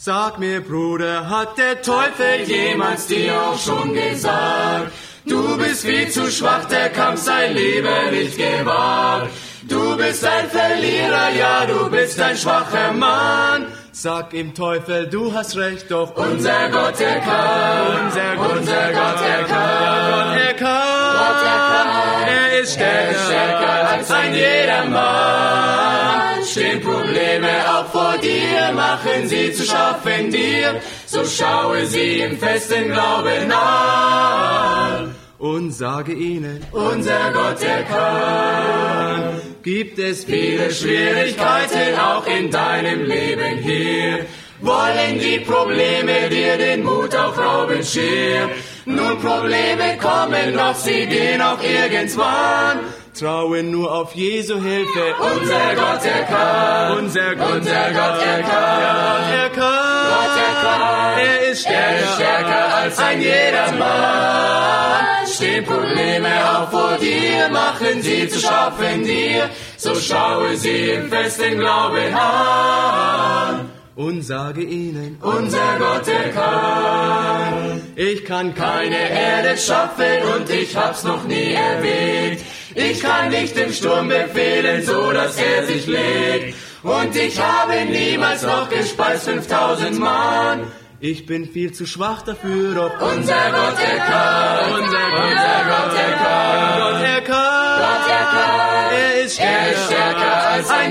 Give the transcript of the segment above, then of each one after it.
Sag mir, Bruder, hat der Teufel jemals dir auch schon gesagt? Du bist viel zu schwach, der Kampf sei lieber nicht gewagt. Du bist ein Verlierer, ja, du bist ein schwacher Mann. Sag ihm Teufel, du hast recht, doch unser Gott, er kann. Unser Gott, er kann. Gott, er kann. Er ist stärker als ein jedermann. Stehen Probleme auch vor dir, machen sie zu schaffen dir. So schaue sie im festen Glauben an. Und sage ihnen, unser Gott, er kann. Gibt es viele Schwierigkeiten auch in deinem Leben hier? Wollen die Probleme dir den Mut auch rauben schier? Nun Probleme kommen, doch sie gehen auch irgendwann. Traue nur auf Jesu Hilfe. Unser Gott, er kann. Unser Gott, er kann. Er kann. Gott, er kann. Er ist stärker als ein jedermann. Stehen Probleme auch vor dir, machen sie zu schaffen dir. So schaue sie im festen Glauben an. Und sage ihnen, unser Gott, er kann. Ich kann keine Erde schaffen und ich hab's noch nie erwähnt. Ich kann nicht dem Sturm befehlen, so dass er sich legt. Und ich habe niemals noch gespeist 5000 Mann. Ich bin viel zu schwach dafür, doch unser Gott, er kann. Unser Gott, er kann. Gott, er kann. Gott, er kann. Er ist stärker als ein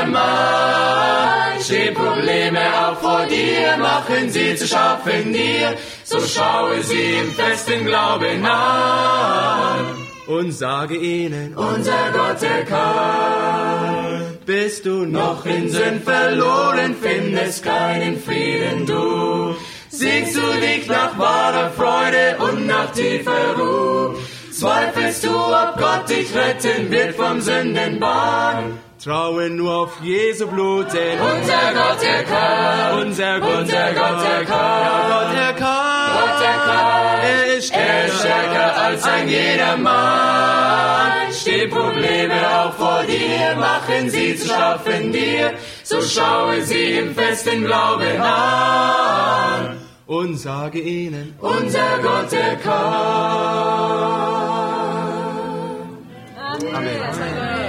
jedermann. Stehen Probleme auch vor dir, machen sie zu schaffen dir. So schaue sie im festen Glauben an. Und sage ihnen, unser Gott, er kann. Bist du noch in Sünd verloren, findest keinen Frieden du. Siehst du dich nach wahrer Freude und nach tiefer Ruhe? Zweifelst du, ob Gott dich retten wird vom Sündenbahn? Traue nur auf Jesu Blut, denn unser Gott, er kann. Unser Gott, er kann. Gott, er kann. Gott, er kann. Er ist stärker als ein jedermann. Stehen Probleme auch vor dir, machen sie zu schaffen dir. So schaue sie im festen Glauben an. Und sage ihnen, unser Gott, er kann. Amen.